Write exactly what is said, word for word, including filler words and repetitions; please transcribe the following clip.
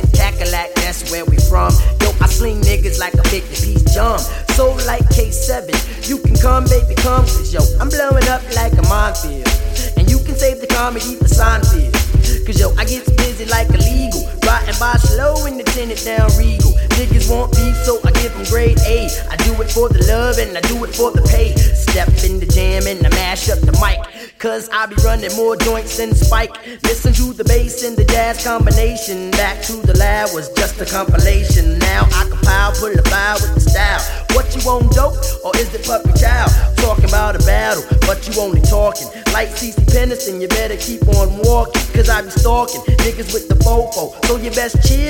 Cackalack, that's where we from. Yo, I sling niggas like a fifty-piece jump. So like K seven, you can come, baby, come. Cause yo, I'm blowing up like a minefield. And you can save the comedy for Seinfeld. Cause yo, I get busy like illegal. Riding by slow in the tinted down Regal. Niggas want beef, so I give them grade A. I do it for the love and I do it for the pay. Step in the jam and I mash up the mic. Cause I be running more joints than Spike. Listen to the bass and the jazz combination. Back to the lab was just a compilation. Now I compile, pull a file with the style. What you want, dope? Or is it puppy child? Talking about a battle, but you only talking. Like C C Peniston, you better keep on walking. Cause I be stalking niggas with the fofo. So you best chill.